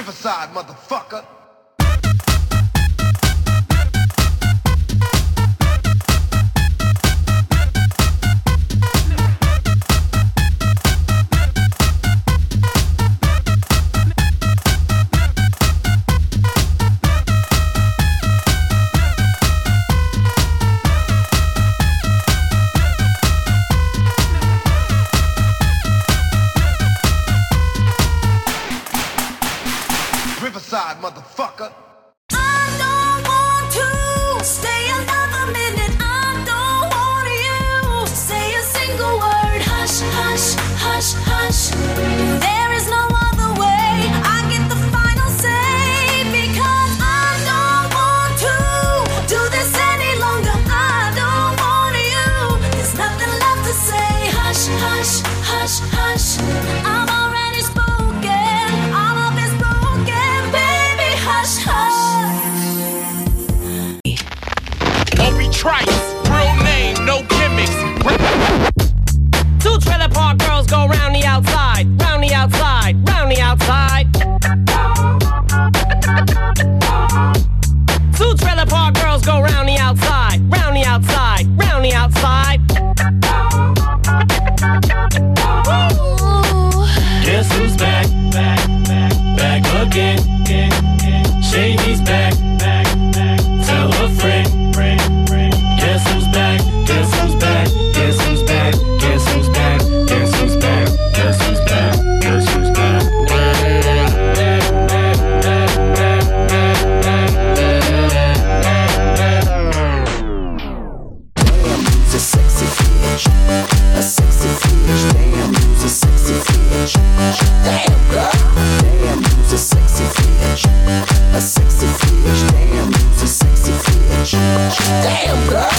Riverside, motherfucker. Riverside, motherfucker. I don't want to stay another minute. I don't want you to say a single word. Hush, hush, hush, hush. There is no other way. I get the final say because I don't want to do this any longer. I don't want you. There's nothing left to say. Hush, hush, hush, hush. I'm already spoken. All of it's broken, baby. Hush, hush. Obi Trice, real name, no gimmicks. Two trailer park girls go round the outside, round the outside, round the outside. Two trailer park girls go round the outside, round the outside, round the outside. Guess who's back, back, back, back again, Shady's back, back, back. Tell a friend, friend, friend. Guess who's back, guess who's back, guess who's back, guess who's back, guess who's back, guess who's back, guess who's back. Damn, you's a sexy bitch. A sexy bitch. Damn, you's a sexy bitch. Damn, girl. Damn, you's a sexy bitch. A sexy bitch. Damn, you's a sexy bitch. Damn, girl.